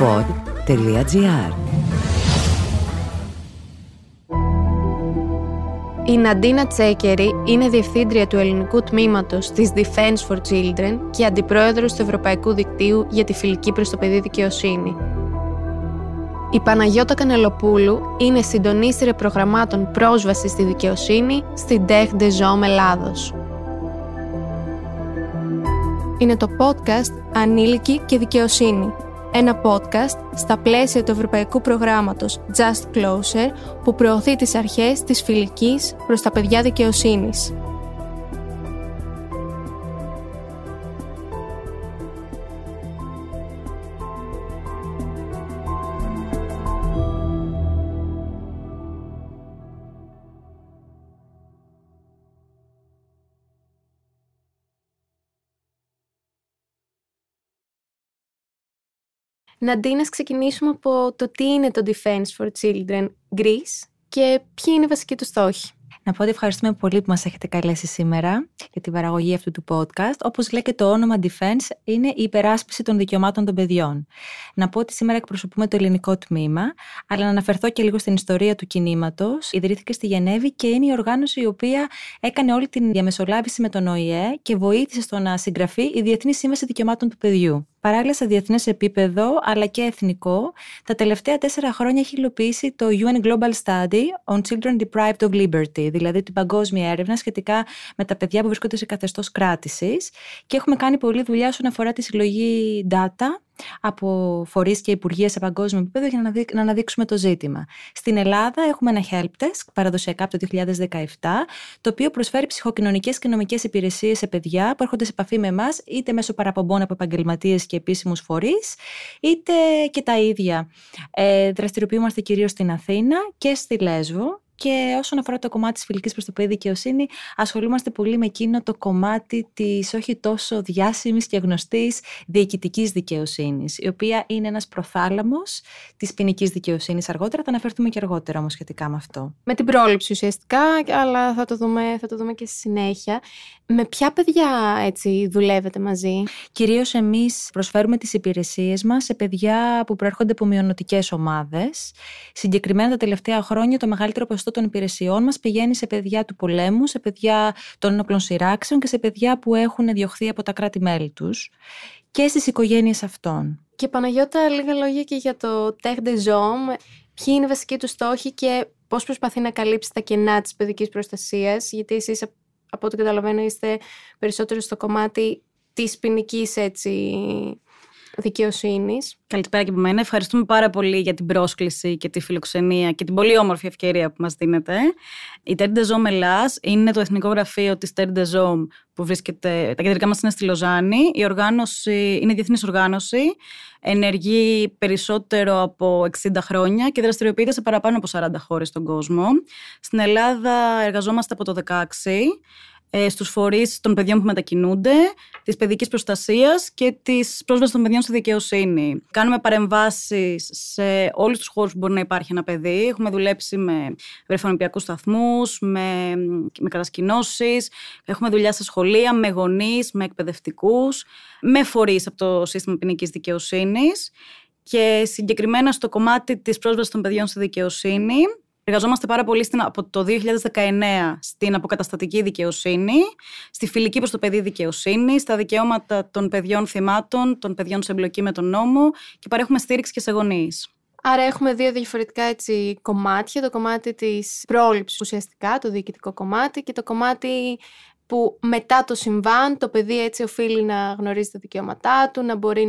pod.gr. Η Ναντίνα Τσέκερη είναι διευθύντρια του ελληνικού τμήματος της Defense for Children και αντιπρόεδρος του Ευρωπαϊκού Δικτύου για τη Φιλική προς το Παιδί Δικαιοσύνη. Η Παναγιώτα Κανελοπούλου είναι συντονίστρια προγραμμάτων πρόσβασης στη δικαιοσύνη στην Tech de Jaume Ελλάδος. Είναι το podcast «Ανήλικοι και δικαιοσύνη». Ένα podcast στα πλαίσια του Ευρωπαϊκού Προγράμματος Just Closer που προωθεί τις αρχές της φιλικής προς τα παιδιά δικαιοσύνης. Ναντίνα, ξεκινήσουμε από το τι είναι το Defense for Children Greece και ποιοι είναι οι βασικοί του στόχοι. Να πω ότι ευχαριστούμε πολύ που μας έχετε καλέσει σήμερα για την παραγωγή αυτού του podcast. Όπως λέει και το όνομα Defense, είναι η υπεράσπιση των δικαιωμάτων των παιδιών. Να πω ότι σήμερα εκπροσωπούμε το ελληνικό τμήμα, αλλά να αναφερθώ και λίγο στην ιστορία του κινήματος. Ιδρύθηκε στη Γενέβη και είναι η οργάνωση η οποία έκανε όλη την διαμεσολάβηση με τον ΟΗΕ και βοήθησε στο να συγγραφεί η Διεθνή Σύμβαση Δικαιωμάτων του Παιδιού. Παράλληλα, σε διεθνές επίπεδο, αλλά και εθνικό, τα τελευταία 4 χρόνια έχει υλοποιήσει το UN Global Study on Children Deprived of Liberty, δηλαδή την παγκόσμια έρευνα σχετικά με τα παιδιά που βρίσκονται σε καθεστώς κράτησης. Και έχουμε κάνει πολλή δουλειά όσον αφορά τη συλλογή data από φορείς και υπουργεία σε παγκόσμιο επίπεδο για να αναδείξουμε το ζήτημα. Στην Ελλάδα έχουμε ένα help desk, παραδοσιακά από το 2017, το οποίο προσφέρει ψυχοκοινωνικές και νομικές υπηρεσίες σε παιδιά που έρχονται σε επαφή με εμάς, είτε μέσω παραπομπών από επαγγελματίες και επίσημους φορείς, είτε και τα ίδια. Δραστηριοποιούμαστε κυρίως στην Αθήνα και στη Λέσβο. Και όσον αφορά το κομμάτι της φιλικής προς το παιδί δικαιοσύνη, ασχολούμαστε πολύ με εκείνο το κομμάτι της όχι τόσο διάσημης και γνωστής διοικητικής δικαιοσύνης, η οποία είναι ένας προθάλαμος της ποινικής δικαιοσύνης. Αργότερα θα αναφερθούμε και αργότερα όμως σχετικά με αυτό. Με την πρόληψη ουσιαστικά, αλλά θα το δούμε και στη συνέχεια. Με ποια παιδιά έτσι δουλεύετε μαζί? Κυρίως εμείς προσφέρουμε τις υπηρεσίες μας σε παιδιά που προέρχονται από μειονοτικές ομάδες. Συγκεκριμένα τα τελευταία χρόνια το μεγαλύτερο ποσοστό των υπηρεσιών μας πηγαίνει σε παιδιά του πολέμου, σε παιδιά των ένοπλων σειράξεων και σε παιδιά που έχουν διωχθεί από τα κράτη-μέλη τους και στις οικογένειες αυτών. Και Παναγιώτα, λίγα λόγια και για το Tech de Jaume. Ποιοι είναι οι βασικοί του στόχοι και πώς προσπαθεί να καλύψει τα κενά της παιδικής προστασίας, γιατί εσείς, από ό,τι καταλαβαίνω, είστε περισσότερο στο κομμάτι της ποινικής δικαιοσύνης. Καλησπέρα και από μένα. Ευχαριστούμε πάρα πολύ για την πρόσκληση και τη φιλοξενία και την πολύ όμορφη ευκαιρία που μας δίνετε. Η Terre de Jaume Ελλάς είναι το εθνικό γραφείο της Terre de Jaume που βρίσκεται, τα κεντρικά μας είναι στη Λοζάνη. Η οργάνωση είναι διεθνής οργάνωση, ενεργεί περισσότερο από 60 χρόνια και δραστηριοποιείται σε παραπάνω από 40 χώρες στον κόσμο. Στην Ελλάδα εργαζόμαστε από το 2016. Στους φορείς των παιδιών που μετακινούνται, της παιδικής προστασίας και της πρόσβασης των παιδιών στη δικαιοσύνη. Κάνουμε παρεμβάσεις σε όλους τους χώρους που μπορεί να υπάρχει ένα παιδί. Έχουμε δουλέψει με βρεφονιπιακούς σταθμούς, με κατασκηνώσεις, έχουμε δουλειά σε σχολεία, με γονείς, με εκπαιδευτικούς, με φορείς από το σύστημα ποινικής δικαιοσύνης και συγκεκριμένα στο κομμάτι της πρόσβασης των παιδιών στη δικαιοσύνη. Εργαζόμαστε πάρα πολύ από το 2019 στην αποκαταστατική δικαιοσύνη, στη φιλική προς το παιδί δικαιοσύνη, στα δικαιώματα των παιδιών θυμάτων, των παιδιών σε εμπλοκή με τον νόμο και παρέχουμε στήριξη και σε γονείς. Άρα έχουμε δύο διαφορετικά κομμάτια, το κομμάτι της πρόληψης ουσιαστικά, το διοικητικό κομμάτι και το κομμάτι που μετά το συμβάν το παιδί έτσι οφείλει να γνωρίζει τα δικαιώματά του, να μπορεί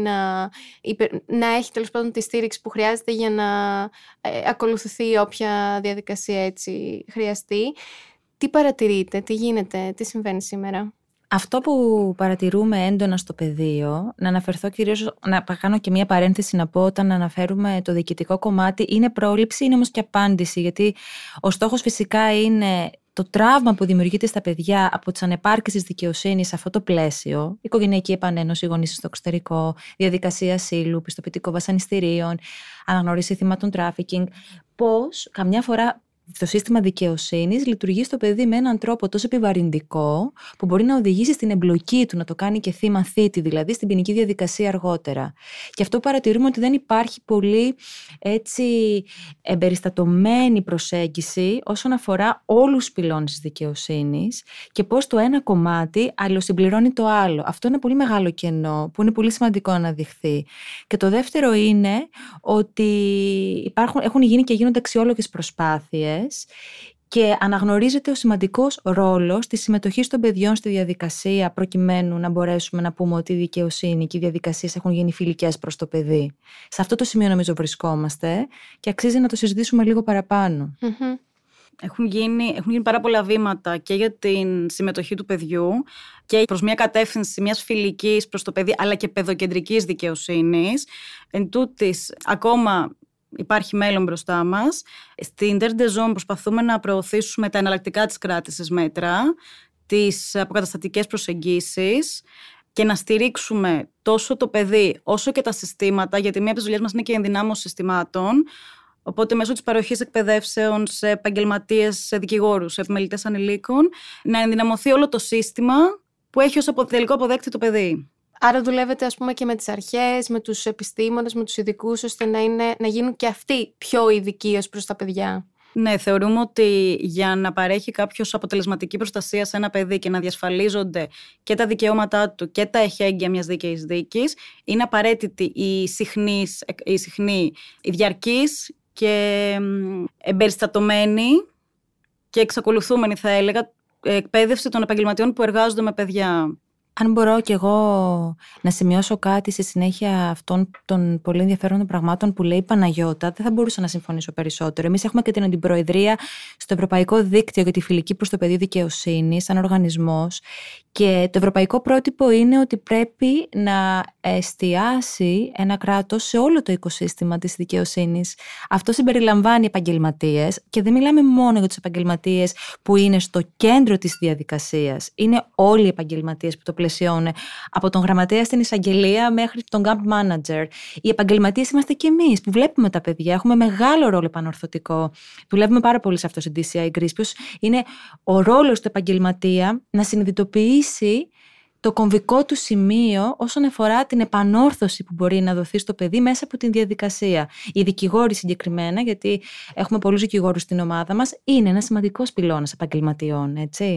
να έχει τέλος πάντων τη στήριξη που χρειάζεται για να ακολουθηθεί όποια διαδικασία έτσι χρειαστεί. Τι παρατηρείτε, τι γίνεται, τι συμβαίνει σήμερα? Αυτό που παρατηρούμε έντονα στο πεδίο, να αναφερθώ κυρίως, να κάνω και μια παρένθεση να πω όταν αναφέρουμε το διοικητικό κομμάτι, είναι πρόληψη, είναι όμως και απάντηση, γιατί ο στόχος φυσικά είναι το τραύμα που δημιουργείται στα παιδιά από τις ανεπάρκειες της δικαιοσύνης σε αυτό το πλαίσιο, οικογενειακή επανένωση, γονείς στο εξωτερικό, διαδικασία ασύλου, πιστοποιητικό βασανιστήριων, αναγνώριση θυμάτων τράφικινγκ, πώς καμιά φορά το σύστημα δικαιοσύνης λειτουργεί στο παιδί με έναν τρόπο τόσο επιβαρυντικό που μπορεί να οδηγήσει στην εμπλοκή του, να το κάνει και θύμα θήτη, δηλαδή στην ποινική διαδικασία αργότερα. Και αυτό παρατηρούμε ότι δεν υπάρχει πολύ έτσι εμπεριστατωμένη προσέγγιση όσον αφορά όλους τους πυλώνες της δικαιοσύνης και πώς το ένα κομμάτι αλληλοσυμπληρώνει το άλλο. Αυτό είναι πολύ μεγάλο κενό που είναι πολύ σημαντικό να αναδειχθεί. Και το δεύτερο είναι ότι έχουν γίνει και γίνονται αξιόλογες προσπάθειες και αναγνωρίζεται ο σημαντικός ρόλος της συμμετοχής των παιδιών στη διαδικασία προκειμένου να μπορέσουμε να πούμε ότι η δικαιοσύνη και οι διαδικασίες έχουν γίνει φιλικές προς το παιδί. Σε αυτό το σημείο νομίζω βρισκόμαστε και αξίζει να το συζητήσουμε λίγο παραπάνω. Mm-hmm. Έχουν γίνει πάρα πολλά βήματα και για την συμμετοχή του παιδιού και προς μια κατεύθυνση μιας φιλικής προς το παιδί αλλά και παιδοκεντρικής δικαιοσύνης. Εν τούτης, ακόμα υπάρχει μέλλον μπροστά μας. Στην Terre des Hommes προσπαθούμε να προωθήσουμε τα εναλλακτικά της κράτησης μέτρα, τις αποκαταστατικές προσεγγίσεις και να στηρίξουμε τόσο το παιδί όσο και τα συστήματα, γιατί μία από τις δουλειές μας είναι και η ενδυνάμωση συστημάτων. Οπότε, μέσω της παροχής εκπαιδεύσεων σε επαγγελματίες, σε δικηγόρους, σε επιμελητές ανηλίκων, να ενδυναμωθεί όλο το σύστημα που έχει ως τελικό αποδέκτη το παιδί. Άρα δουλεύετε, ας πούμε, και με τις αρχές, με τους επιστήμονες, με τους ειδικούς, ώστε να γίνουν και αυτοί πιο ειδικοί ως προς τα παιδιά. Ναι, θεωρούμε ότι για να παρέχει κάποιος αποτελεσματική προστασία σε ένα παιδί και να διασφαλίζονται και τα δικαιώματά του και τα εχέγγυα μιας δίκαιης δίκης, είναι απαραίτητη η διαρκής και εμπεριστατωμένη και εξακολουθούμενη, θα έλεγα, εκπαίδευση των επαγγελματιών που εργάζονται με παιδιά. Αν μπορώ κι εγώ να σημειώσω κάτι στη συνέχεια αυτών των πολύ ενδιαφέροντων πραγμάτων που λέει η Παναγιώτα, δεν θα μπορούσα να συμφωνήσω περισσότερο. Εμείς έχουμε και την αντιπροεδρία στο Ευρωπαϊκό Δίκτυο για τη Φιλική προς το Παιδί Δικαιοσύνη, σαν οργανισμός. Και το ευρωπαϊκό πρότυπο είναι ότι πρέπει να εστιάσει ένα κράτος σε όλο το οικοσύστημα της δικαιοσύνης. Αυτό συμπεριλαμβάνει επαγγελματίες και δεν μιλάμε μόνο για τους επαγγελματίες που είναι στο κέντρο της διαδικασίας. Είναι όλοι οι επαγγελματίες που το πλαισιώνουν, από τον γραμματέα στην εισαγγελία μέχρι τον camp manager. Οι επαγγελματίες είμαστε και εμείς που βλέπουμε τα παιδιά, έχουμε μεγάλο ρόλο επανορθωτικό. Δουλεύουμε πάρα πολύ σε αυτό στην DCI Greece. Ποιος είναι ο ρόλος του επαγγελματία να συνειδητοποιήσει το κομβικό του σημείο όσον αφορά την επανόρθωση που μπορεί να δοθεί στο παιδί μέσα από την διαδικασία. Οι δικηγόροι συγκεκριμένα, γιατί έχουμε πολλούς δικηγόρους στην ομάδα μας, είναι ένα σημαντικός πυλώνας επαγγελματιών, έτσι.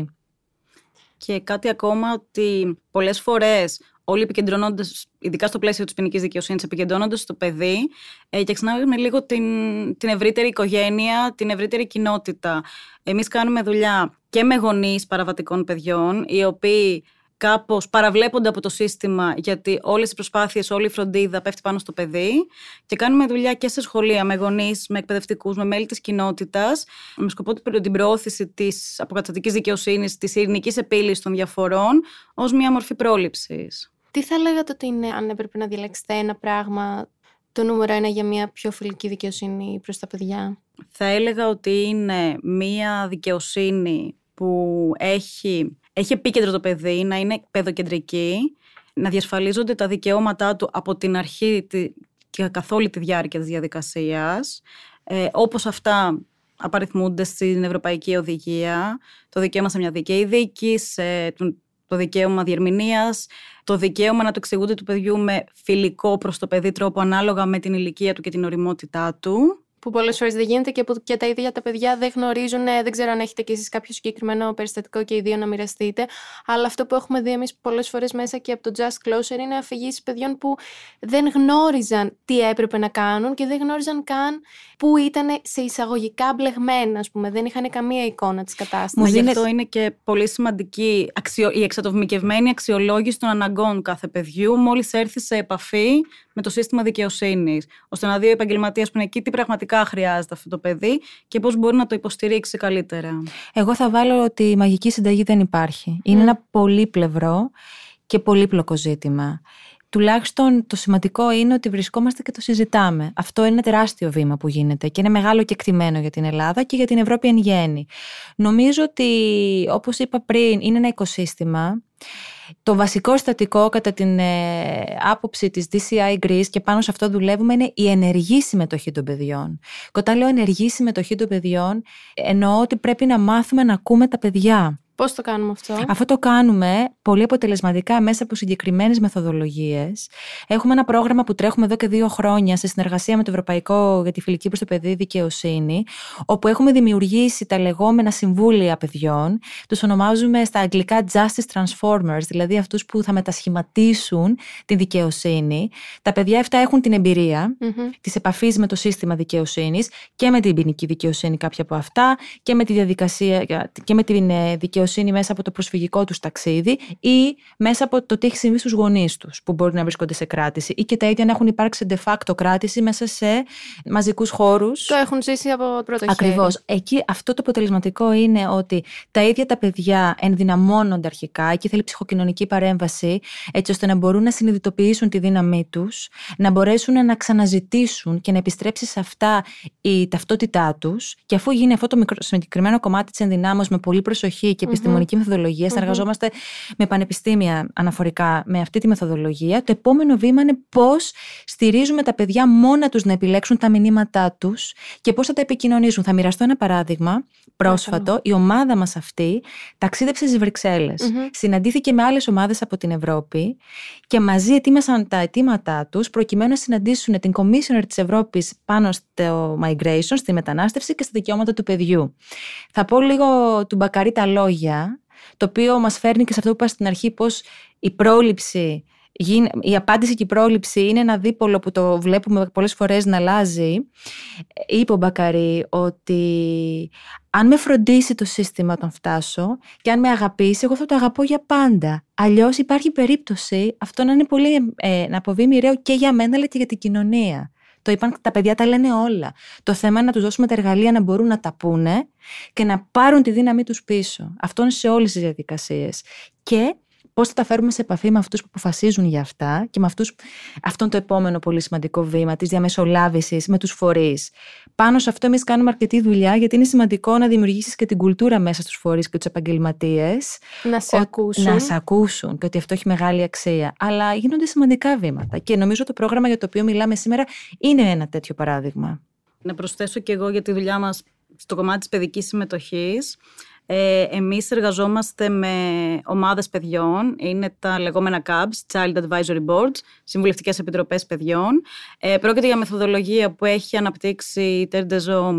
Και κάτι ακόμα, ότι πολλές φορές όλοι επικεντρωνόντας, ειδικά στο πλαίσιο της ποινικής δικαιοσύνης, επικεντρώνοντας στο παιδί και ξεχνάμε λίγο την ευρύτερη οικογένεια, την ευρύτερη κοινότητα. Εμείς κάνουμε δουλειά και με γονείς παραβατικών παιδιών, οι οποίοι κάπως παραβλέπονται από το σύστημα, γιατί όλες οι προσπάθειες, όλη η φροντίδα πέφτει πάνω στο παιδί, και κάνουμε δουλειά και σε σχολεία με γονείς, με εκπαιδευτικούς, με μέλη της κοινότητας, με σκοπό την προώθηση της αποκαταστατικής δικαιοσύνης, της ειρηνικής επίλυσης των διαφορών ως μια μορφή πρόληψης. Τι θα λέγατε ότι είναι, αν έπρεπε να διαλέξετε ένα πράγμα, το νούμερο 1 για μια πιο φιλική δικαιοσύνη προς τα παιδιά? Θα έλεγα ότι είναι μια δικαιοσύνη που έχει επίκεντρο το παιδί, να είναι παιδοκεντρική, να διασφαλίζονται τα δικαιώματά του από την αρχή και καθ' όλη τη διάρκεια της διαδικασίας, όπως αυτά απαριθμούνται στην Ευρωπαϊκή Οδηγία, το δικαίωμα σε μια δίκαιη δίκη, το δικαίωμα διερμηνίας, το δικαίωμα να το εξηγούνται του παιδιού με φιλικό προς το παιδί τρόπο ανάλογα με την ηλικία του και την ωριμότητά του. Που πολλές φορές δεν γίνεται και τα ίδια τα παιδιά δεν γνωρίζουν. Δεν ξέρω αν έχετε κι εσείς κάποιο συγκεκριμένο περιστατικό και οι δύο να μοιραστείτε. Αλλά αυτό που έχουμε δει εμείς πολλές φορές μέσα και από το Just Closer είναι αφηγήσεις παιδιών που δεν γνώριζαν τι έπρεπε να κάνουν και δεν γνώριζαν καν που ήταν σε εισαγωγικά μπλεγμένα, ας πούμε. Δεν είχαν καμία εικόνα της κατάστασης. Γι' αυτό είναι και πολύ σημαντική η εξατομικευμένη αξιολόγηση των αναγκών κάθε παιδιού μόλις έρθει σε επαφή με το σύστημα δικαιοσύνης, ώστε να δει ο επαγγελματίας που είναι εκεί τι πραγματικά χρειάζεται αυτό το παιδί και πώς μπορεί να το υποστηρίξει καλύτερα. Εγώ θα βάλω ότι η μαγική συνταγή δεν υπάρχει. Είναι ένα πολύπλευρο και πολύπλοκο ζήτημα. τουλάχιστον το σημαντικό είναι ότι βρισκόμαστε και το συζητάμε. Αυτό είναι ένα τεράστιο βήμα που γίνεται και είναι μεγάλο κεκτημένο για την Ελλάδα και για την Ευρώπη εν γέννη. Νομίζω ότι, όπως είπα πριν, είναι ένα οικοσύστημα. Το βασικό συστατικό κατά την άποψη της DCI Greece, και πάνω σε αυτό δουλεύουμε, είναι η ενεργή συμμετοχή των παιδιών. Και όταν λέω ενεργή συμμετοχή των παιδιών, εννοώ ότι πρέπει να μάθουμε να ακούμε τα παιδιά. Πώς το κάνουμε αυτό? Αυτό το κάνουμε πολύ αποτελεσματικά μέσα από συγκεκριμένες μεθοδολογίες. Έχουμε ένα πρόγραμμα που τρέχουμε εδώ και 2 χρόνια σε συνεργασία με το Ευρωπαϊκό για τη Φιλική προς το Παιδί Δικαιοσύνη, όπου έχουμε δημιουργήσει τα λεγόμενα συμβούλια παιδιών. Τους ονομάζουμε στα αγγλικά Justice Transformers, δηλαδή αυτούς που θα μετασχηματίσουν τη δικαιοσύνη. Τα παιδιά αυτά έχουν την εμπειρία της επαφής με το σύστημα δικαιοσύνης και με την ποινική δικαιοσύνη, κάποια από αυτά, και με τη διαδικασία και με την δικαιοσύνη μέσα από το προσφυγικό τους ταξίδι ή μέσα από το τι έχει συμβεί στους γονείς τους που μπορεί να βρίσκονται σε κράτηση ή και τα ίδια να έχουν υπάρξει de facto κράτηση μέσα σε μαζικούς χώρους. Το έχουν ζήσει από πρώτο χέρι. Ακριβώς. Εκεί αυτό το αποτελεσματικό είναι ότι τα ίδια τα παιδιά ενδυναμώνονται αρχικά. Εκεί θέλει ψυχοκοινωνική παρέμβαση, έτσι ώστε να μπορούν να συνειδητοποιήσουν τη δύναμή τους, να μπορέσουν να ξαναζητήσουν και να επιστρέψει σε αυτά η ταυτότητά τους. Και αφού γίνει αυτό το συγκεκριμένο κομμάτι της ενδυνάμωσης με πολύ προσοχή και επιστημονική μεθοδολογία, συνεργαζόμαστε με πανεπιστήμια αναφορικά με αυτή τη μεθοδολογία. Το επόμενο βήμα είναι πώς στηρίζουμε τα παιδιά μόνα τους να επιλέξουν τα μηνύματά τους και πώς θα τα επικοινωνήσουν. Θα μοιραστώ ένα παράδειγμα πρόσφατο. Η ομάδα μας αυτή ταξίδεψε στις Βρυξέλλες. Συναντήθηκε με άλλες ομάδες από την Ευρώπη και μαζί ετοίμασαν τα αιτήματά τους προκειμένου να συναντήσουν την Commissioner της Ευρώπης πάνω στο migration, στη μετανάστευση και στα δικαιώματα του παιδιού. Θα πω λίγο του Μπακαρί τα λόγια, το οποίο μας φέρνει και σε αυτό που είπα στην αρχή, πως η πρόληψη, η απάντηση και η πρόληψη είναι ένα δίπολο που το βλέπουμε πολλές φορές να αλλάζει. Είπε ο Μπακαρί ότι αν με φροντίσει το σύστημα όταν φτάσω και αν με αγαπήσει, εγώ θα το αγαπώ για πάντα. Αλλιώς υπάρχει περίπτωση αυτό να είναι πολύ, να αποβεί μοιραίο και για μένα αλλά και για την κοινωνία. Το είπαν, τα παιδιά τα λένε όλα. Το θέμα είναι να τους δώσουμε τα εργαλεία να μπορούν να τα πούνε και να πάρουν τη δύναμή τους πίσω. Αυτό είναι σε όλες τις διαδικασίες. Και πώς θα τα φέρουμε σε επαφή με αυτούς που αποφασίζουν για αυτά και με αυτούς, αυτό είναι το επόμενο πολύ σημαντικό βήμα της διαμεσολάβησης με τους φορείς. Πάνω σε αυτό εμείς κάνουμε αρκετή δουλειά, γιατί είναι σημαντικό να δημιουργήσεις και την κουλτούρα μέσα στους φορείς και τους επαγγελματίες. Να σε ακούσουν. Να σε ακούσουν και ότι αυτό έχει μεγάλη αξία. Αλλά γίνονται σημαντικά βήματα. Και νομίζω το πρόγραμμα για το οποίο μιλάμε σήμερα είναι ένα τέτοιο παράδειγμα. Να προσθέσω και εγώ για τη δουλειά μας στο κομμάτι της παιδικής συμμετοχής. Εμείς εργαζόμαστε με ομάδες παιδιών, είναι τα λεγόμενα CABs, Child Advisory Boards, Συμβουλευτικές Επιτροπές Παιδιών. Πρόκειται για μεθοδολογία που έχει αναπτύξει η Terre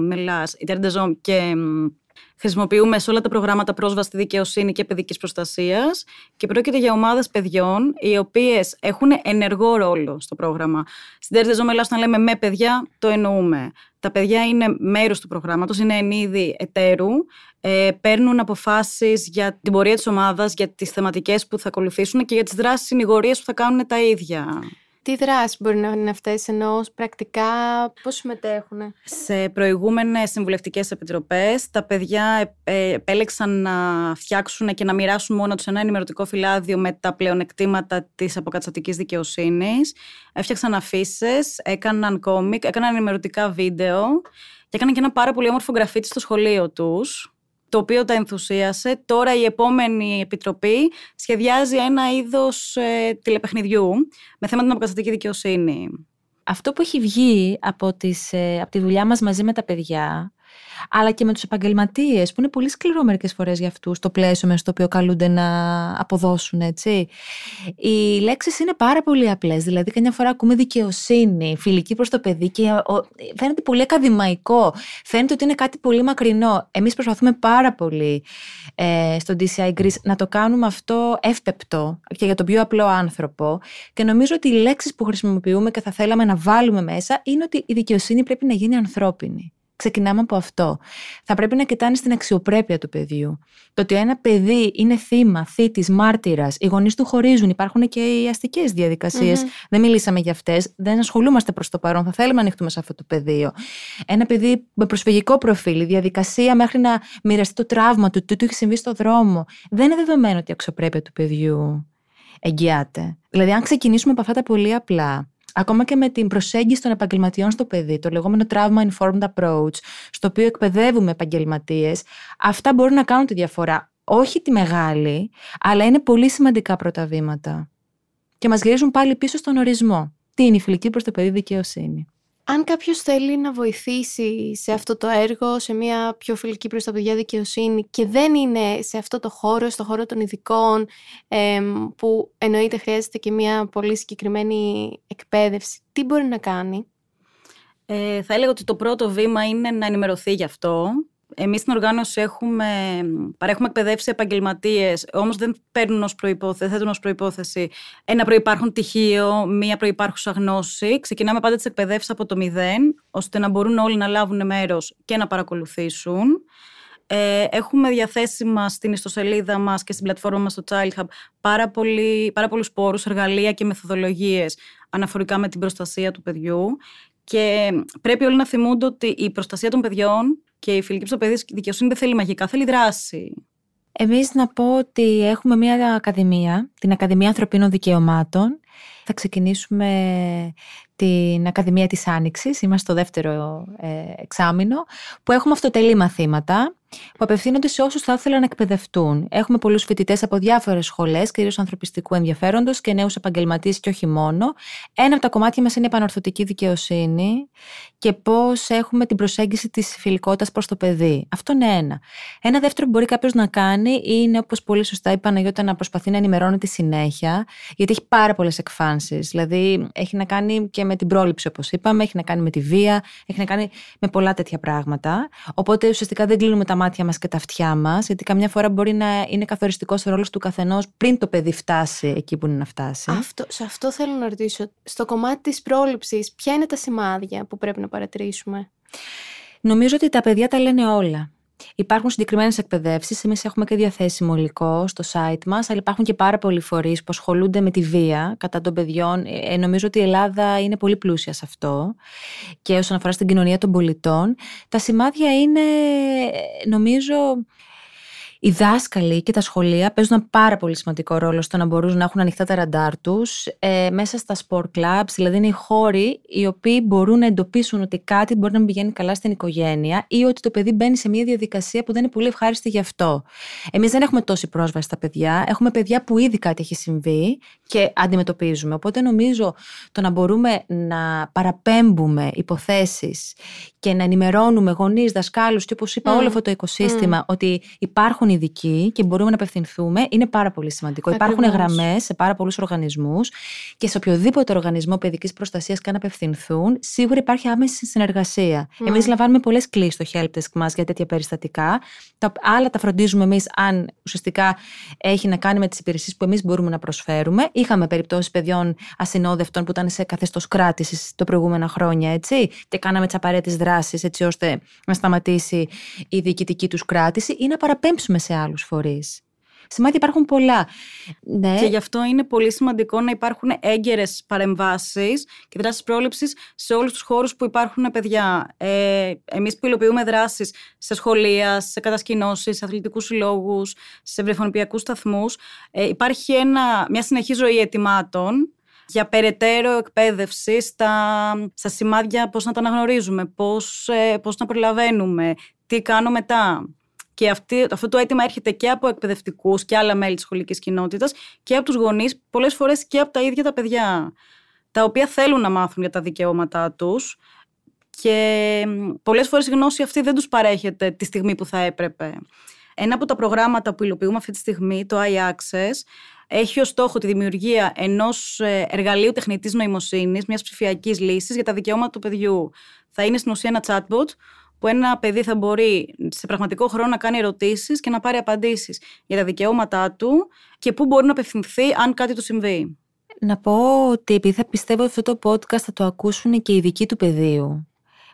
des Hommes και χρησιμοποιούμε σε όλα τα προγράμματα πρόσβαση στη δικαιοσύνη και παιδικής προστασίας και πρόκειται για ομάδες παιδιών οι οποίες έχουν ενεργό ρόλο στο πρόγραμμα. Στην Terre des Hommes, όταν λέμε με παιδιά, το εννοούμε. Τα παιδιά είναι μέρος του προγράμματος, είναι εν είδη εταίρου, παίρνουν αποφάσεις για την πορεία της ομάδας, για τις θεματικές που θα ακολουθήσουν και για τις δράσεις συνηγορίας που θα κάνουν τα ίδια. Τι δράσεις μπορεί να είναι αυτές, εννοώ πρακτικά, πώς συμμετέχουν? Σε προηγούμενες συμβουλευτικές επιτροπές, τα παιδιά επέλεξαν να φτιάξουν και να μοιράσουν μόνο τους ένα ενημερωτικό φυλάδιο με τα πλεονεκτήματα της αποκαταστατικής δικαιοσύνης. Έφτιαξαν αφίσες, έκαναν κόμικ, έκαναν ενημερωτικά βίντεο και έκαναν και ένα πάρα πολύ όμορφο γραφίτι στο σχολείο τους, το οποίο τα ενθουσίασε. Τώρα η επόμενη επιτροπή σχεδιάζει ένα είδος τηλεπαιχνιδιού με θέμα την αποκαταστατική δικαιοσύνη. Αυτό που έχει βγει από τη δουλειά μας μαζί με τα παιδιά, αλλά και με τους επαγγελματίες, που είναι πολύ σκληρό μερικές φορές για αυτούς, το πλαίσιο μέσα στο οποίο καλούνται να αποδώσουν, έτσι. Οι λέξεις είναι πάρα πολύ απλές. Δηλαδή, καμιά φορά ακούμε δικαιοσύνη, φιλική προς το παιδί και φαίνεται πολύ ακαδημαϊκό. Φαίνεται ότι είναι κάτι πολύ μακρινό. Εμείς προσπαθούμε πάρα πολύ στο DCI Greece να το κάνουμε αυτό εύπεπτο και για τον πιο απλό άνθρωπο. Και νομίζω ότι οι λέξεις που χρησιμοποιούμε και θα θέλαμε να βάλουμε μέσα είναι ότι η δικαιοσύνη πρέπει να γίνει ανθρώπινη. Ξεκινάμε από αυτό. Θα πρέπει να κοιτάνε στην αξιοπρέπεια του παιδιού. Το ότι ένα παιδί είναι θύμα, θήτης, μάρτυρας, οι γονείς του χωρίζουν, υπάρχουν και οι αστικές διαδικασίες. Δεν μιλήσαμε για αυτές, δεν ασχολούμαστε προς το παρόν. Θα θέλουμε να ανοιχτούμε σε αυτό το πεδίο. Ένα παιδί με προσφυγικό προφίλ, η διαδικασία μέχρι να μοιραστεί το τραύμα του, τι του έχει συμβεί στο δρόμο. Δεν είναι δεδομένο ότι η αξιοπρέπεια του παιδιού εγγυάται. Δηλαδή, αν ξεκινήσουμε από αυτά τα πολύ απλά, ακόμα και με την προσέγγιση των επαγγελματιών στο παιδί, το λεγόμενο trauma-informed approach, στο οποίο εκπαιδεύουμε επαγγελματίες, αυτά μπορούν να κάνουν τη διαφορά. Όχι τη μεγάλη, αλλά είναι πολύ σημαντικά πρώτα βήματα. Και μας γυρίζουν πάλι πίσω στον ορισμό. Τι είναι η φιλική προς το παιδί δικαιοσύνη. Αν κάποιος θέλει να βοηθήσει σε αυτό το έργο, σε μια πιο φιλική προς τα παιδιά δικαιοσύνη και δεν είναι σε αυτό το χώρο, στο χώρο των ειδικών, που εννοείται χρειάζεται και μια πολύ συγκεκριμένη εκπαίδευση, τι μπορεί να κάνει? Θα έλεγα ότι το πρώτο βήμα είναι να ενημερωθεί γι' αυτό. Εμείς στην οργάνωση παρέχουμε εκπαιδεύσει επαγγελματίες, όμως δεν θέτουν ως προϋπόθεση ένα προϋπάρχον πτυχίο, μία προϋπάρχουσα γνώση. Ξεκινάμε πάντα τις εκπαιδεύσεις από το 0, ώστε να μπορούν όλοι να λάβουν μέρος και να παρακολουθήσουν. Έχουμε διαθέσιμα στην ιστοσελίδα μας και στην πλατφόρμα μας στο Child Hub πάρα πολλούς πόρους, εργαλεία και μεθοδολογίες αναφορικά με την προστασία του παιδιού. Και πρέπει όλοι να θυμούνται ότι η προστασία των παιδιών και η φιλική προς το παιδί δικαιοσύνη δεν θέλει μαγικά, θέλει δράση. Εμείς να πω ότι έχουμε μια ακαδημία, την Ακαδημία Ανθρωπίνων Δικαιωμάτων. Θα ξεκινήσουμε την Ακαδημία της Άνοιξης, είμαστε στο 2ο εξάμηνο, που έχουμε αυτοτελή μαθήματα που απευθύνονται σε όσους θα ήθελαν να εκπαιδευτούν. Έχουμε πολλούς φοιτητές από διάφορες σχολές, κυρίως ανθρωπιστικού ενδιαφέροντος και νέους επαγγελματίες και όχι μόνο. Ένα από τα κομμάτια μας είναι η επανορθωτική δικαιοσύνη και πώς έχουμε την προσέγγιση της φιλικότητας προς το παιδί. Αυτό είναι ένα. Ένα δεύτερο που μπορεί κάποιος να κάνει είναι, όπως πολύ σωστά η Παναγιώτα, να προσπαθεί να ενημερώνει τη συνέχεια, γιατί έχει πάρα πολλές εκφάνσεις. Δηλαδή, έχει να κάνει και με την πρόληψη, όπως είπαμε, έχει να κάνει με τη βία, έχει να κάνει με πολλά τέτοια πράγματα. Οπότε ουσιαστικά δεν κλείνουμε τα μάτια μας και τα αυτιά μας, γιατί καμιά φορά μπορεί να είναι καθοριστικός ο ρόλος του καθενός πριν το παιδί φτάσει εκεί που είναι να φτάσει. Σε αυτό θέλω να ρωτήσω. Στο κομμάτι της πρόληψης, ποια είναι τα σημάδια που πρέπει να παρατηρήσουμε? Νομίζω ότι τα παιδιά τα λένε όλα. Υπάρχουν συγκεκριμένες εκπαιδεύσεις. Εμείς έχουμε και διαθέσιμο υλικό στο site μας, αλλά υπάρχουν και πάρα πολλοί φορείς που ασχολούνται με τη βία κατά των παιδιών. Νομίζω ότι η Ελλάδα είναι πολύ πλούσια σε αυτό. Και όσον αφορά στην κοινωνία των πολιτών, τα σημάδια είναι, νομίζω, οι δάσκαλοι και τα σχολεία παίζουν ένα πάρα πολύ σημαντικό ρόλο στο να μπορούν να έχουν ανοιχτά τα ραντάρ τους μέσα στα sport clubs, δηλαδή είναι οι χώροι οι οποίοι μπορούν να εντοπίσουν ότι κάτι μπορεί να μην πηγαίνει καλά στην οικογένεια ή ότι το παιδί μπαίνει σε μια διαδικασία που δεν είναι πολύ ευχάριστη γι' αυτό. Εμείς δεν έχουμε τόση πρόσβαση στα παιδιά, έχουμε παιδιά που ήδη κάτι έχει συμβεί και αντιμετωπίζουμε. Οπότε νομίζω το να μπορούμε να παραπέμπουμε υποθέσεις και να ενημερώνουμε γονείς, δασκάλους και όπως είπα όλο αυτό το οικοσύστημα ότι υπάρχουν ειδικοί και μπορούμε να απευθυνθούμε είναι πάρα πολύ σημαντικό. Ακριβώς. Υπάρχουν γραμμές σε πάρα πολλούς οργανισμούς και σε οποιοδήποτε οργανισμό παιδικής προστασίας και αν απευθυνθούν, σίγουρα υπάρχει άμεση συνεργασία. Εμείς λαμβάνουμε πολλές κλήσεις στο helpdesk μας για τέτοια περιστατικά. Τα άλλα τα φροντίζουμε εμείς αν ουσιαστικά έχει να κάνει με τις υπηρεσίες που εμείς μπορούμε να προσφέρουμε. Είχαμε περιπτώσεις παιδιών ασυνόδευτων που ήταν σε καθεστώς κράτησης τα προηγούμενα χρόνια, έτσι, και κάναμε τις απαραίτητες δράσεις έτσι ώστε να σταματήσει η διοικητική τους κράτηση ή να παραπέμψουμε σε άλλους φορείς. Σημάδια υπάρχουν πολλά. Ναι. Και γι' αυτό είναι πολύ σημαντικό να υπάρχουν έγκαιρες παρεμβάσεις και δράσεις πρόληψης σε όλους τους χώρους που υπάρχουν παιδιά. Εμείς που υλοποιούμε δράσεις σε σχολεία, σε κατασκηνώσεις, σε αθλητικούς συλλόγους, σε βρεφονιπιακούς σταθμούς, υπάρχει μια συνεχής ροή αιτημάτων για περαιτέρω εκπαίδευση στα σημάδια, πώς να τα αναγνωρίζουμε, πώς να προλαβαίνουμε, τι κάνω μετά. Και αυτό το αίτημα έρχεται και από εκπαιδευτικούς και άλλα μέλη της σχολικής κοινότητας και από τους γονείς, πολλές φορές και από τα ίδια τα παιδιά, τα οποία θέλουν να μάθουν για τα δικαιώματά τους και πολλές φορές η γνώση αυτή δεν τους παρέχεται τη στιγμή που θα έπρεπε. Ένα από τα προγράμματα που υλοποιούμε αυτή τη στιγμή, το iAccess, έχει ως στόχο τη δημιουργία ενός εργαλείου τεχνητής νοημοσύνης, μιας ψηφιακής λύσης για τα δικαιώματα του παιδιού. Θα είναι στην ουσία ένα chatbot, που ένα παιδί θα μπορεί σε πραγματικό χρόνο να κάνει ερωτήσεις και να πάρει απαντήσεις για τα δικαιώματά του και πού μπορεί να απευθυνθεί αν κάτι του συμβεί. Να πω ότι επειδή θα πιστεύω ότι αυτό το podcast θα το ακούσουν και οι ειδικοί του παιδείου.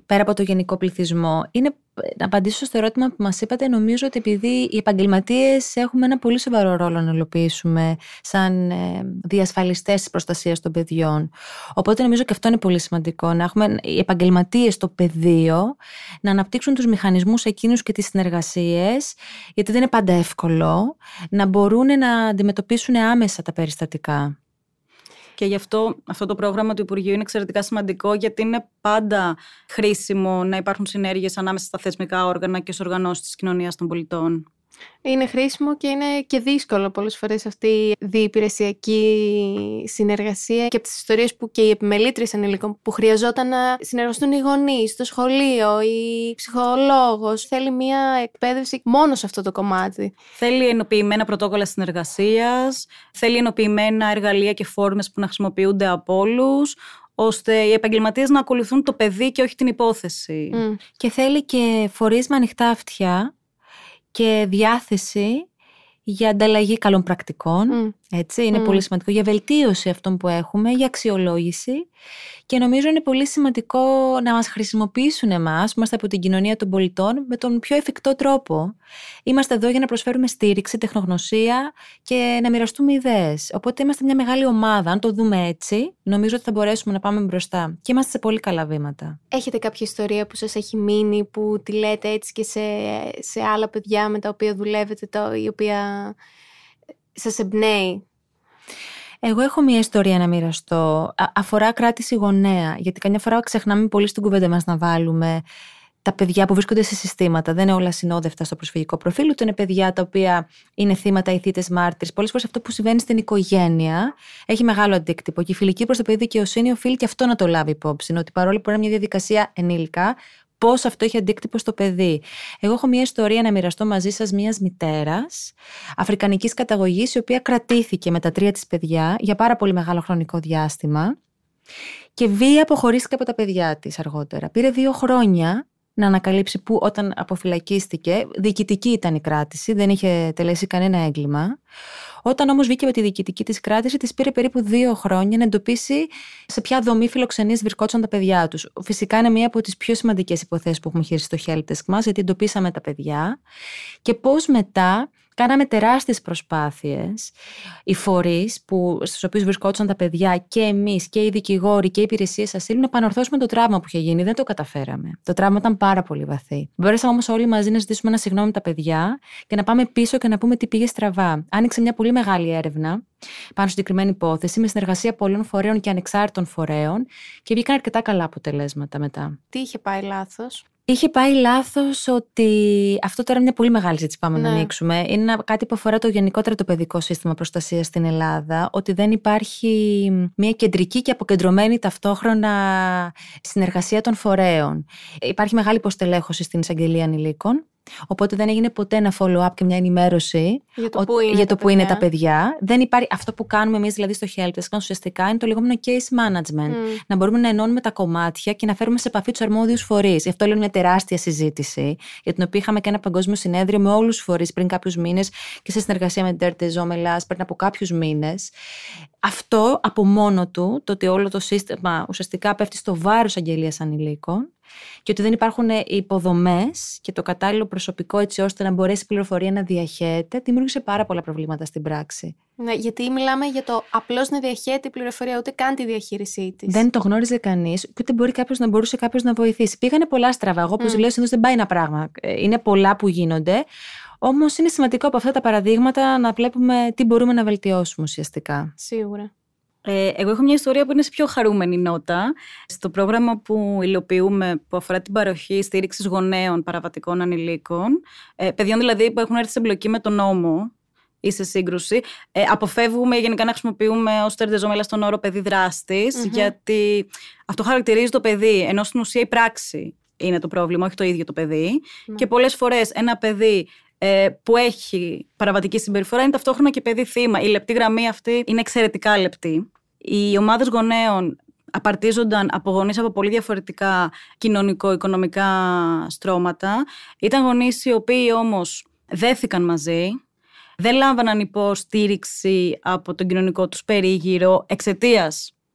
πέρα από το γενικό πληθυσμό, είναι να απαντήσω στο ερώτημα που μας είπατε. Νομίζω ότι επειδή οι επαγγελματίες έχουμε ένα πολύ σοβαρό ρόλο να υλοποιήσουμε σαν διασφαλιστές της προστασίας των παιδιών. Οπότε νομίζω και αυτό είναι πολύ σημαντικό, να έχουμε οι επαγγελματίες στο πεδίο να αναπτύξουν τους μηχανισμούς εκείνους και τις συνεργασίες, γιατί δεν είναι πάντα εύκολο, να μπορούν να αντιμετωπίσουν άμεσα τα περιστατικά. Και γι' αυτό το πρόγραμμα του Υπουργείου είναι εξαιρετικά σημαντικό, γιατί είναι πάντα χρήσιμο να υπάρχουν συνέργειες ανάμεσα στα θεσμικά όργανα και στις οργανώσεις της κοινωνίας των πολιτών. Είναι χρήσιμο και είναι και δύσκολο πολλές φορές αυτή η διυπηρεσιακή συνεργασία, και από τις ιστορίες που και οι επιμελήτρες ανηλίκων που χρειαζόταν να συνεργαστούν οι γονείς, το σχολείο, η ψυχολόγος. Θέλει μια εκπαίδευση μόνο σε αυτό το κομμάτι. Θέλει ενοποιημένα πρωτόκολλα συνεργασίας, θέλει ενοποιημένα εργαλεία και φόρμες που να χρησιμοποιούνται από όλους, ώστε οι επαγγελματίες να ακολουθούν το παιδί και όχι την υπόθεση. Και θέλει και φορείς με ανοιχτά αυτιά και διάθεση για ανταλλαγή καλών πρακτικών. Έτσι, είναι πολύ σημαντικό για βελτίωση αυτών που έχουμε, για αξιολόγηση. Και νομίζω είναι πολύ σημαντικό να μας χρησιμοποιήσουν εμάς, που είμαστε από την κοινωνία των πολιτών, με τον πιο εφικτό τρόπο. Είμαστε εδώ για να προσφέρουμε στήριξη, τεχνογνωσία και να μοιραστούμε ιδέες. Οπότε είμαστε μια μεγάλη ομάδα. Αν το δούμε έτσι, νομίζω ότι θα μπορέσουμε να πάμε μπροστά. Και είμαστε σε πολύ καλά βήματα. Έχετε κάποια ιστορία που σας έχει μείνει, που τη λέτε έτσι και σε άλλα παιδιά με τα οποία δουλεύετε, η οποία σας εμπνέει? Εγώ έχω μια ιστορία να μοιραστώ. Αφορά κράτηση γονέα. Γιατί καμιά φορά ξεχνάμε πολύ στην κουβέντα μας να βάλουμε τα παιδιά που βρίσκονται σε συστήματα. Δεν είναι όλα συνόδευτα στο προσφυγικό προφίλ, ούτε είναι παιδιά τα οποία είναι θύματα ή θύτες μάρτυρες. Πολλές φορές αυτό που συμβαίνει στην οικογένεια έχει μεγάλο αντίκτυπο. Και η φιλική προς το παιδί δικαιοσύνη οφείλει και αυτό να το λάβει υπόψη. Είναι ότι παρόλο που είναι μια διαδικασία ενήλικα, πώς αυτό έχει αντίκτυπο στο παιδί. Εγώ έχω μια ιστορία να μοιραστώ μαζί σας μιας μητέρας αφρικανικής καταγωγής, η οποία κρατήθηκε με τα 3 της παιδιά για πάρα πολύ μεγάλο χρονικό διάστημα και βία αποχωρίστηκε από τα παιδιά της αργότερα. Πήρε 2 χρόνια να ανακαλύψει που όταν αποφυλακίστηκε, διοικητική ήταν η κράτηση, δεν είχε τελέσει κανένα έγκλημα. Όταν όμως βγήκε με τη διοικητική της κράτηση, της πήρε περίπου 2 χρόνια να εντοπίσει σε ποια δομή φιλοξενίας βρισκόντουσαν τα παιδιά τους. Φυσικά είναι μία από τις πιο σημαντικές υποθέσεις που έχουμε χειριστεί στο helpdesk μας, γιατί εντοπίσαμε τα παιδιά και πώς μετά κάναμε τεράστιες προσπάθειες οι φορείς στους οποίους βρισκόντουσαν τα παιδιά και εμείς και οι δικηγόροι και οι υπηρεσίες ασύλου να επανορθώσουμε το τραύμα που είχε γίνει. Δεν το καταφέραμε. Το τραύμα ήταν πάρα πολύ βαθύ. Μπορέσαμε όμως όλοι μαζί να ζητήσουμε ένα συγγνώμη τα παιδιά και να πάμε πίσω και να πούμε τι πήγε στραβά. Άνοιξε μια πολύ μεγάλη έρευνα πάνω στη συγκεκριμένη υπόθεση με συνεργασία πολλών φορέων και ανεξάρτητων φορέων και βγήκαν αρκετά καλά αποτελέσματα μετά. Τι είχε πάει λάθος? Είχε πάει λάθος ότι αυτό τώρα είναι μια πολύ μεγάλη ζήτηση πάμε να ανοίξουμε. Είναι κάτι που αφορά το γενικότερο το παιδικό σύστημα προστασίας στην Ελλάδα, ότι δεν υπάρχει μια κεντρική και αποκεντρωμένη ταυτόχρονα συνεργασία των φορέων. Υπάρχει μεγάλη υποστελέχωση στην εισαγγελία ανηλίκων. Οπότε δεν έγινε ποτέ ένα follow-up και μια ενημέρωση για το πού είναι τα παιδιά. Δεν υπάρχει αυτό που κάνουμε εμείς δηλαδή στο helpdesk, ουσιαστικά είναι το λεγόμενο case management. Να μπορούμε να ενώνουμε τα κομμάτια και να φέρουμε σε επαφή τους αρμόδιους φορείς. Γι' αυτό λέω μια τεράστια συζήτηση, για την οποία είχαμε και ένα παγκόσμιο συνέδριο με όλους τους φορείς πριν κάποιους μήνες και σε συνεργασία με την Τέρτε Ζόμελας πριν από κάποιους μήνες. Αυτό από μόνο του, το ότι όλο το σύστημα ουσιαστικά πέφτει στο βάρος αγγελίας ανηλίκων και ότι δεν υπάρχουν υποδομές και το κατάλληλο προσωπικό έτσι ώστε να μπορέσει η πληροφορία να διαχέεται, δημιούργησε πάρα πολλά προβλήματα στην πράξη. Ναι, γιατί μιλάμε για το απλώς να διαχέεται η πληροφορία, ούτε καν τη διαχείρισή της. Δεν το γνώριζε κανείς και ούτε μπορούσε κάποιος να βοηθήσει. Πήγανε πολλά στραβά. Εγώ, όπως λέω, συνήθως δεν πάει ένα πράγμα. Είναι πολλά που γίνονται. Όμως είναι σημαντικό από αυτά τα παραδείγματα να βλέπουμε τι μπορούμε να βελτιώσουμε ουσιαστικά. Σίγουρα. Εγώ έχω μια ιστορία που είναι σε πιο χαρούμενη νότα. Στο πρόγραμμα που υλοποιούμε, που αφορά την παροχή στήριξης γονέων παραβατικών ανηλίκων, παιδιών δηλαδή που έχουν έρθει σε εμπλοκή με τον νόμο ή σε σύγκρουση, αποφεύγουμε γενικά να χρησιμοποιούμε ως Τέρτε Ζόμελας τον όρο παιδί δράστης, γιατί αυτό χαρακτηρίζει το παιδί, ενώ στην ουσία η πράξη είναι το πρόβλημα, όχι το ίδιο το παιδί. Και πολλές φορές ένα παιδί που έχει παραβατική συμπεριφορά είναι ταυτόχρονα και παιδί θύμα. Η λεπτή γραμμή αυτή είναι εξαιρετικά λεπτή. Οι ομάδες γονέων απαρτίζονταν από γονείς από πολύ διαφορετικά κοινωνικο-οικονομικά στρώματα. Ήταν γονείς οι οποίοι όμως δέθηκαν μαζί, δεν λάμβαναν υποστήριξη από τον κοινωνικό τους περίγυρο εξαιτίας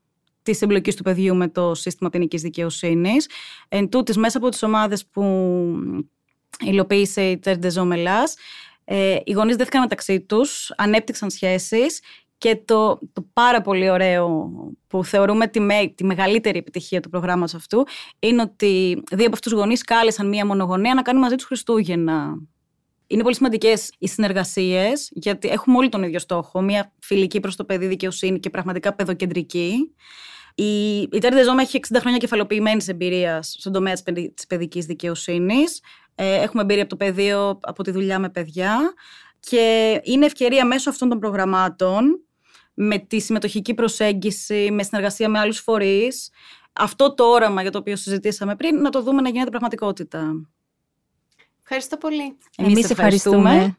της εμπλοκής του παιδιού με το σύστημα ποινικής δικαιοσύνης. Εν τούτης, μέσα από τις ομάδες που υλοποίησε η Terre des Hommes Hellas, οι γονείς δέθηκαν μεταξύ τους, ανέπτυξαν σχέσεις και το πάρα πολύ ωραίο που θεωρούμε τη μεγαλύτερη επιτυχία του προγράμματος αυτού είναι ότι 2 από αυτούς τους γονείς κάλεσαν μία μονογονέα να κάνουν μαζί τους Χριστούγεννα. Είναι πολύ σημαντικές οι συνεργασίες, γιατί έχουμε όλοι τον ίδιο στόχο, μία φιλική προς το παιδί δικαιοσύνη και πραγματικά παιδοκεντρική. Η Terre des Hommes έχει 60 χρόνια κεφαλοποιημένης εμπειρίας στον τομέα της παιδικής δικαιοσύνης. Έχουμε εμπειρία από το πεδίο, από τη δουλειά με παιδιά και είναι ευκαιρία μέσω αυτών των προγραμμάτων, με τη συμμετοχική προσέγγιση, με συνεργασία με άλλους φορείς, αυτό το όραμα για το οποίο συζητήσαμε πριν, να το δούμε να γίνεται πραγματικότητα. Ευχαριστώ πολύ. Εμείς ευχαριστούμε.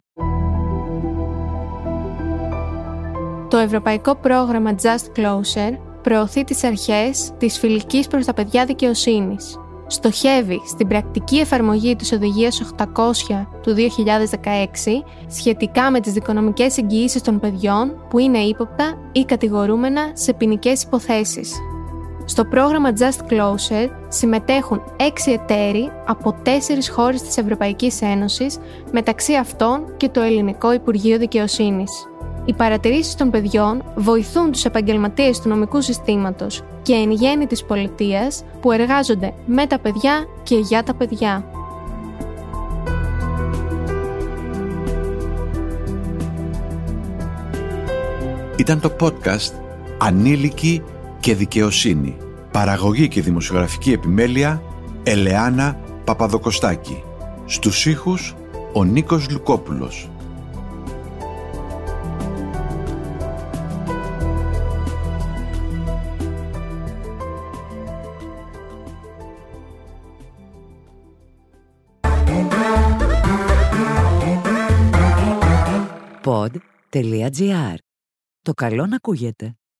Το Ευρωπαϊκό Πρόγραμμα Just Closer προωθεί τις αρχές της φιλικής προς τα παιδιά δικαιοσύνης. Στοχεύει στην πρακτική εφαρμογή της Οδηγίας 800 του 2016 σχετικά με τις δικονομικές εγγυήσεις των παιδιών που είναι ύποπτα ή κατηγορούμενα σε ποινικές υποθέσεις. Στο πρόγραμμα Just Closer συμμετέχουν 6 εταίροι από 4 χώρες της Ευρωπαϊκής Ένωσης, μεταξύ αυτών και το Ελληνικό Υπουργείο Δικαιοσύνης. Οι παρατηρήσεις των παιδιών βοηθούν τους επαγγελματίες του νομικού συστήματος και εν γέννη της πολιτείας που εργάζονται με τα παιδιά και για τα παιδιά. Ήταν το podcast «Ανήλικοι και δικαιοσύνη». Παραγωγή και δημοσιογραφική επιμέλεια Ελεάνα Παπαδοκοστάκη. Στους ήχους ο Νίκος Λουκόπουλος. Pod.gr. Το καλό να ακούγεται.